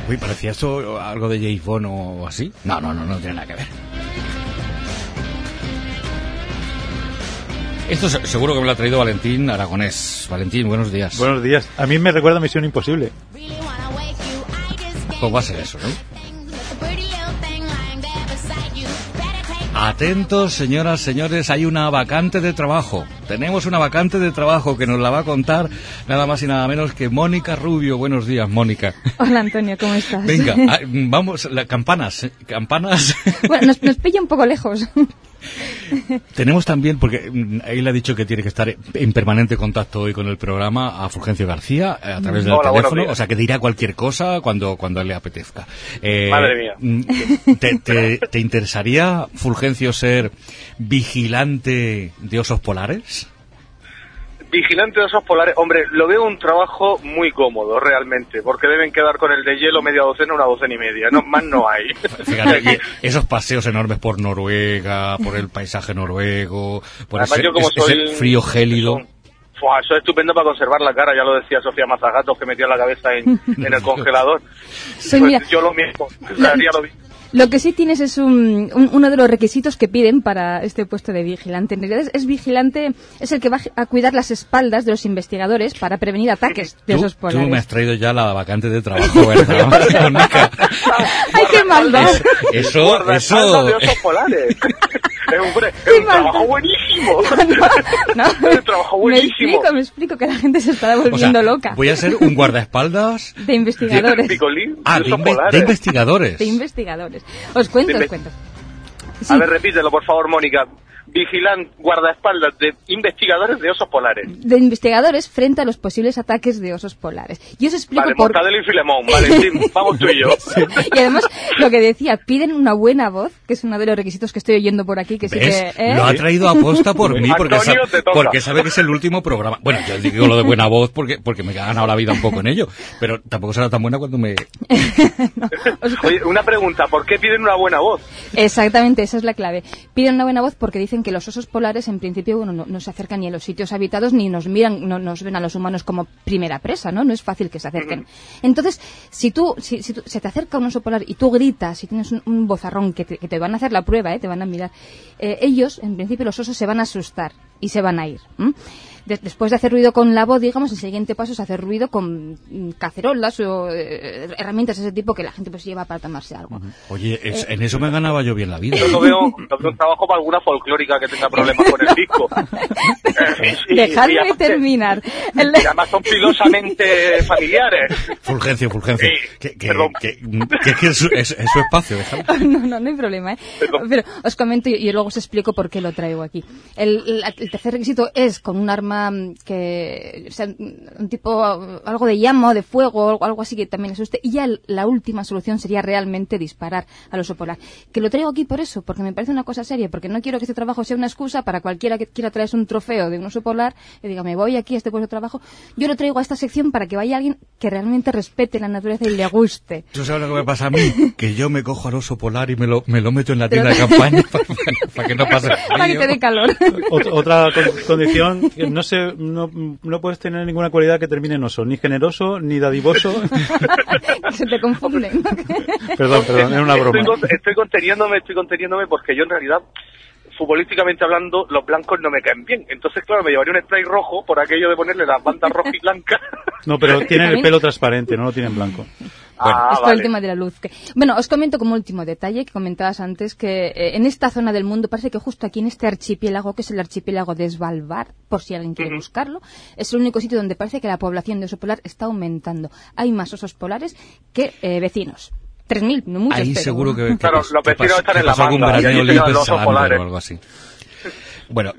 Uy, ¿parecía esto algo de James Bond o así? No tiene nada que ver. Esto seguro que me lo ha traído Valentín Aragonés. Valentín, buenos días. Buenos días. A mí me recuerda a Misión Imposible. Pues va a ser eso, ¿no? Atentos, señoras, señores, hay una vacante de trabajo. Tenemos una vacante de trabajo que nos la va a contar nada más y nada menos que Mónica Rubio. Buenos días, Mónica. Hola, Antonio, ¿cómo estás? Venga, vamos, campanas. Bueno, nos pilla un poco lejos. Tenemos también, porque él ha dicho que tiene que estar en permanente contacto hoy con el programa, a Fulgencio García a través del teléfono, o sea que dirá cualquier cosa cuando le apetezca. Madre mía. ¿Te interesaría, Fulgencio, ser vigilante de osos polares? Vigilante de osos polares, hombre, lo veo un trabajo muy cómodo, realmente, porque deben quedar con el de hielo media docena, una docena y media, no, más no hay. Fíjate, esos paseos enormes por Noruega, por el paisaje noruego, por ese frío gélido. Eso es estupendo para conservar la cara, ya lo decía Sofía Mazagatos, que metía la cabeza en el congelador. Sí, mira, yo lo mismo, haría lo mismo. Lo que sí tienes es uno de los requisitos que piden para este puesto de vigilante. En realidad es vigilante, es el que va a cuidar las espaldas de los investigadores para prevenir ataques de osos polares. Tú me has traído ya la vacante de trabajo, ¿verdad, Mónica? ¡Ay, qué maldad! Eso de osos polares. Es un trabajo buenísimo. No, es un trabajo buenísimo. Me explico que la gente se está volviendo loca. Voy a ser un guardaespaldas de investigadores. De investigadores. De investigadores. Os cuento. Sí. A ver, repítelo, por favor, Mónica. Guardaespaldas de investigadores de osos polares. De investigadores frente a los posibles ataques de osos polares. Y os explico Mortadelo y Filemón, Valentín, vamos tú y yo. Sí. Y además, lo que decía, piden una buena voz, que es uno de los requisitos que estoy oyendo por aquí, que sí que... Lo ha traído a posta por mí, porque sabe que es el último programa. Bueno, yo digo lo de buena voz porque me he ganado la vida un poco en ello, pero tampoco será tan buena cuando me... Oye, una pregunta, ¿por qué piden una buena voz? Exactamente, esa es la clave. Piden una buena voz porque dicen que los osos polares en principio no se acercan ni a los sitios habitados ni nos miran, no nos ven a los humanos como primera presa, ¿no? No es fácil que se acerquen. Entonces, si se te acerca un oso polar y tú gritas, si tienes un vozarrón que te van a hacer la prueba, te van a mirar, ellos, en principio los osos se van a asustar y se van a ir. Después de hacer ruido con la voz, digamos, el siguiente paso es hacer ruido con cacerolas o herramientas de ese tipo que la gente pues lleva para tomarse algo. Oye, en eso me ganaba yo bien la vida. Yo lo veo un trabajo para alguna folclórica que tenga problemas con el disco. Dejadme terminar. Y además son pilosamente familiares. Fulgencio. Que es su espacio, déjalo. No hay problema, Pero os comento y luego os explico por qué lo traigo aquí. El tercer requisito es con un arma que sea un tipo, algo de llama o de fuego, algo así que también asuste, y ya la última solución sería realmente disparar al oso polar. Que lo traigo aquí por eso, porque me parece una cosa seria, porque no quiero que este trabajo sea una excusa para cualquiera que quiera traerse un trofeo de un oso polar y diga, me voy aquí a este puesto de trabajo. Yo lo traigo a esta sección para que vaya alguien que realmente respete la naturaleza y le guste. ¿Tú sabes lo que me pasa a mí? Que yo me cojo al oso polar y me lo meto en la tienda de campaña para que no pase frío. Para que te dé calor. Otra condición, no puedes tener ninguna cualidad que termine en oso, ni generoso, ni dadivoso. Se te confunden. Perdón, era una broma. Estoy conteniéndome porque yo en realidad, futbolísticamente hablando, los blancos no me caen bien. Entonces, claro, me llevaría un spray rojo por aquello de ponerle las bandas rojas y blancas. No, pero tienen el pelo transparente, no lo tienen blanco. Bueno, es por el tema de la luz. Bueno, os comento como último detalle que comentabas antes que en esta zona del mundo parece que justo aquí en este archipiélago, que es el archipiélago de Svalbard, por si alguien quiere buscarlo, es el único sitio donde parece que la población de oso polar está aumentando. Hay más osos polares que vecinos. 3.000, no muchos. Ahí pero... seguro que claro, los vecinos están en la manga. O algo así. Bueno,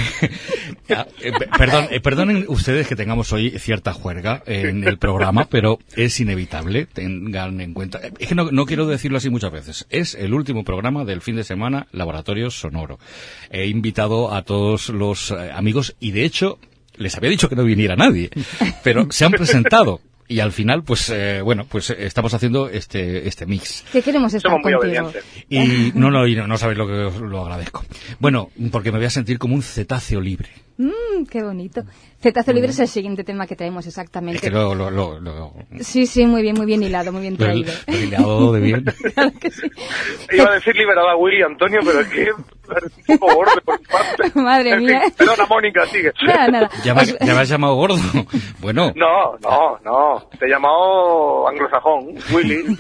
perdonen ustedes que tengamos hoy cierta juerga en el programa, pero es inevitable, tengan en cuenta. Es que no quiero decirlo así muchas veces. Es el último programa del fin de semana Laboratorio Sonoro. He invitado a todos los amigos y, de hecho, les había dicho que no viniera nadie, pero se han presentado. Y al final, pues estamos haciendo este mix. Que queremos estar Somos muy contigo. obedientes. Y no sabéis lo que os lo agradezco. Bueno, porque me voy a sentir como un cetáceo libre. Qué bonito. Cetáceo libre es el siguiente tema que traemos exactamente. Es que lo Sí, muy bien hilado, muy bien traído. he hilado de bien. Claro que sí. Iba a decir liberada a Willy Antonio, pero es que es un poco borde por mi parte. Madre En fin, mía. perdona, Mónica, sigue. Nada. ¿Ya me has llamado gordo? Bueno. No. Te he llamado anglosajón, Willy.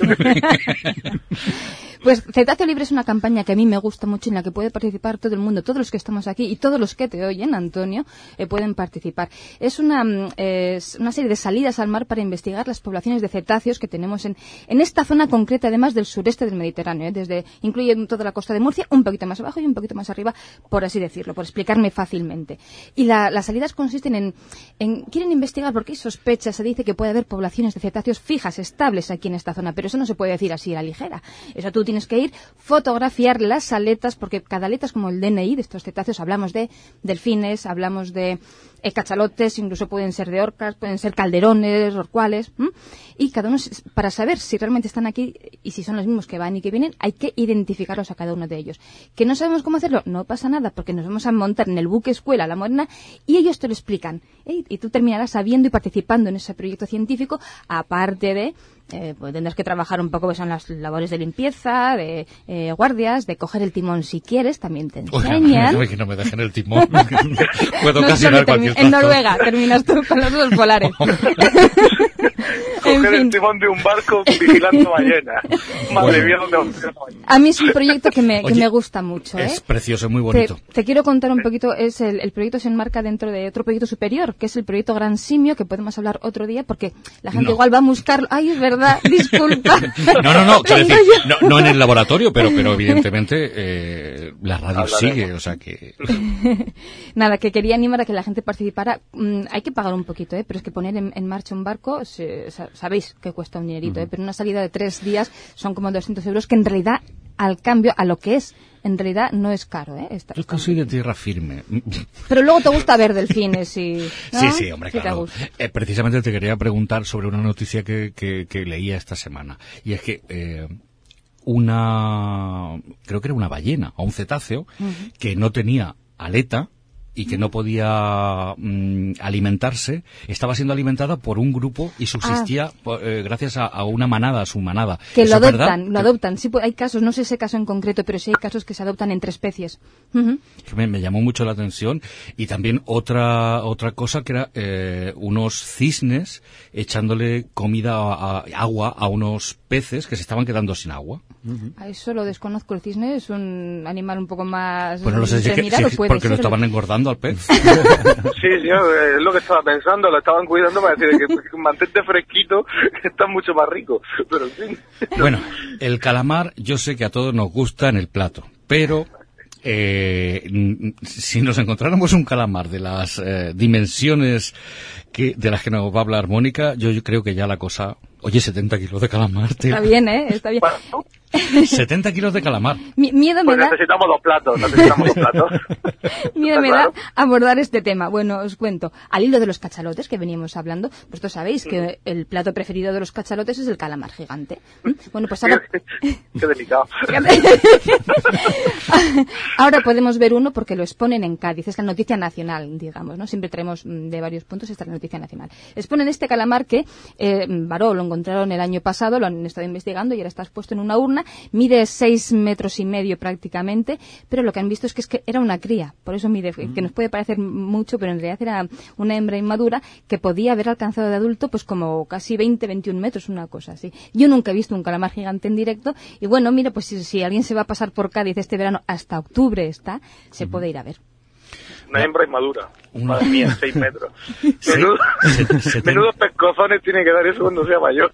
Pues Cetáceo Libre es una campaña que a mí me gusta mucho, en la que puede participar todo el mundo, todos los que estamos aquí y todos los que te oyen, Antonio, pueden participar. Es una serie de salidas al mar para investigar las poblaciones de cetáceos que tenemos en esta zona concreta, además del sureste del Mediterráneo, incluye toda la costa de Murcia, un poquito más abajo y un poquito más arriba, por así decirlo, por explicarme fácilmente. Y las salidas consisten quieren investigar porque hay sospechas, se dice que puede haber poblaciones de cetáceos fijas, estables aquí en esta zona, pero eso no se puede decir así a la ligera. Eso tú tienes que ir, fotografiar las aletas, porque cada aleta es como el DNI de estos cetáceos. Hablamos de delfines, hablamos de cachalotes, incluso pueden ser de orcas, pueden ser calderones, rorcuales, y cada uno, para saber si realmente están aquí y si son los mismos que van y que vienen, hay que identificarlos a cada uno de ellos. ¿Que no sabemos cómo hacerlo? No pasa nada, porque nos vamos a montar en el buque escuela La Morena y ellos te lo explican, y tú terminarás sabiendo y participando en ese proyecto científico, aparte de pues tendrás que trabajar un poco, que son las labores de limpieza, de guardias, de coger el timón si quieres, también te enseñan. Oye, que no me dejen el timón. Puedo ocasionar cualquier cosa. En Noruega terminas tú con los osos polares. Coger el timón de un barco vigilando ballenas. Madre mía, ¿dónde vamos a ir? A mí es un proyecto que me gusta mucho. Es precioso, muy bonito. Te quiero contar un poquito, el proyecto se enmarca dentro de otro proyecto superior, que es el proyecto Gran Simio, que podemos hablar otro día, porque la gente igual va a buscarlo. Ay, es verdad, disculpa. No, quiero decir, no en el laboratorio, pero evidentemente la radio sigue, o sea que... Nada, que quería animar a que la gente participara. Hay que pagar un poquito, pero es que poner en marcha un barco, sabéis que cuesta un dinerito, pero una salida de 3 días son como 200 euros, que en realidad, al cambio, a lo que es, en realidad no es caro, Yo que soy de tierra firme. Pero luego te gusta ver delfines y... ¿no? Sí, hombre, Sí, claro. Precisamente te quería preguntar sobre una noticia que leía esta semana. Y es que creo que era una ballena o un cetáceo que no tenía aleta y que no podía alimentarse, estaba siendo alimentada por un grupo y subsistía gracias a una manada, a su manada. Que lo adoptan. Sí, hay casos, no sé ese caso en concreto, pero sí hay casos que se adoptan entre especies. Me llamó mucho la atención. Y también otra cosa que era unos cisnes echándole agua a unos peces que se estaban quedando sin agua. A eso lo desconozco. El cisne es un animal un poco más... Pues no sé porque lo estaban engordando al pez. Sí, es lo que estaba pensando, lo estaban cuidando para decir que mantente fresquito, que está mucho más rico, pero en fin. Bueno, el calamar yo sé que a todos nos gusta en el plato, pero si nos encontráramos un calamar de las dimensiones de las que nos va a hablar Mónica, yo creo que ya la cosa... Oye, 70 kilos de calamar, tío. Está bien, está bien. Bueno, 70 kilos de calamar. Miedo me da... necesitamos dos platos. Miedo me da abordar este tema. Bueno, os cuento. Al hilo de los cachalotes que veníamos hablando, vosotros sabéis que el plato preferido de los cachalotes es el calamar gigante. Bueno, pues ahora... Qué delicado. Ahora podemos ver uno porque lo exponen en Cádiz. Es la noticia nacional, digamos, ¿no? Siempre traemos de varios puntos esta noticia nacional. Exponen este calamar que Baró lo encontraron el año pasado, lo han estado investigando y ahora está expuesto en una urna. Mide 6,5 metros prácticamente, pero lo que han visto es que era una cría. Por eso mide, que nos puede parecer mucho, pero en realidad era una hembra inmadura que podía haber alcanzado de adulto pues como casi 21 metros, una cosa así. Yo nunca he visto un calamar gigante en directo y bueno, mira, pues si alguien se va a pasar por Cádiz este verano, hasta octubre se puede ir a ver. Una hembra inmadura. Madre mía, 6 metros. Menudos pescozones tiene que dar eso cuando sea mayor.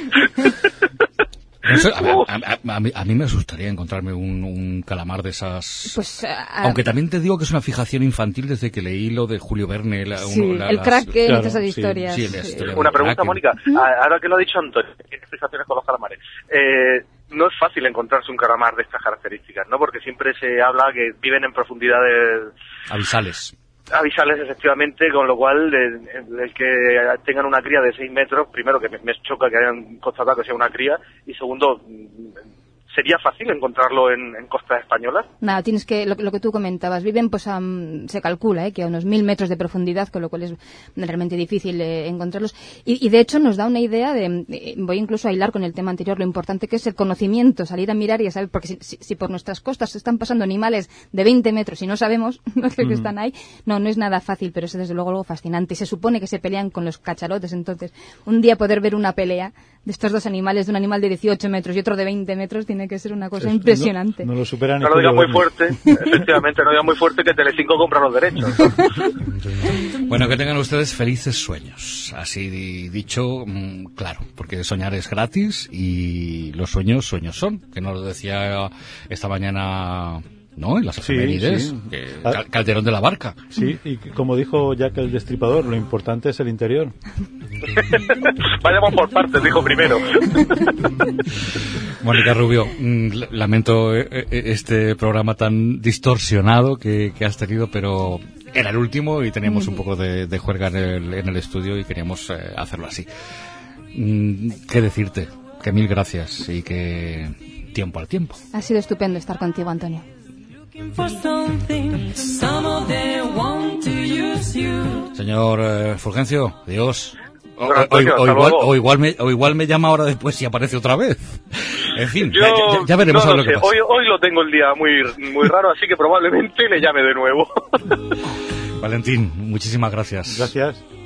A mí me asustaría encontrarme un calamar de esas... Pues, aunque también te digo que es una fijación infantil desde que leí lo de Julio Verne. El Kraken, claro, esas historias. Sí, la historia Una del pregunta, Kraken. Mónica. Ahora que lo ha dicho Antonio, ¿qué fijaciones con los calamares? No es fácil encontrarse un calamar de estas características, ¿no? Porque siempre se habla que viven en profundidades... Abisales. avisarles efectivamente, con lo cual el que tengan una cría de 6 metros, primero que me choca que hayan constatado que sea una cría, y segundo, ¿sería fácil encontrarlo en costas españolas? Nada, tienes que, lo que tú comentabas, viven, pues se calcula que a unos 1000 metros de profundidad, con lo cual es realmente difícil encontrarlos. Y de hecho nos da una idea voy incluso a hilar con el tema anterior, lo importante que es el conocimiento, salir a mirar y a saber, porque si por nuestras costas se están pasando animales de 20 metros y no sabemos que están ahí, no es nada fácil, pero es desde luego algo fascinante. Y se supone que se pelean con los cachalotes, entonces un día poder ver una pelea de estos dos animales, de un animal de 18 metros y otro de 20 metros, tiene que ser una cosa impresionante. No lo superan. No lo digas muy fuerte, efectivamente, no digas muy fuerte que Telecinco compra los derechos. Bueno, que tengan ustedes felices sueños, así dicho, claro, porque soñar es gratis y los sueños son, que nos lo decía esta mañana... ¿no? En las efemérides, Calderón de la Barca. Sí, y como dijo Jack el Destripador, lo importante es el interior. Vayamos por partes, dijo primero. Mónica Rubio, lamento este programa tan distorsionado que has tenido, pero era el último y teníamos un poco de juerga en el estudio y queríamos hacerlo así. ¿Qué decirte? Que mil gracias y que tiempo al tiempo. Ha sido estupendo estar contigo, Antonio. Señor Fulgencio, Dios. O igual me llama ahora después y aparece otra vez. En fin, ya veremos a lo que pasa. Hoy lo tengo el día muy raro, así que probablemente le llame de nuevo. Valentín, muchísimas gracias. Gracias.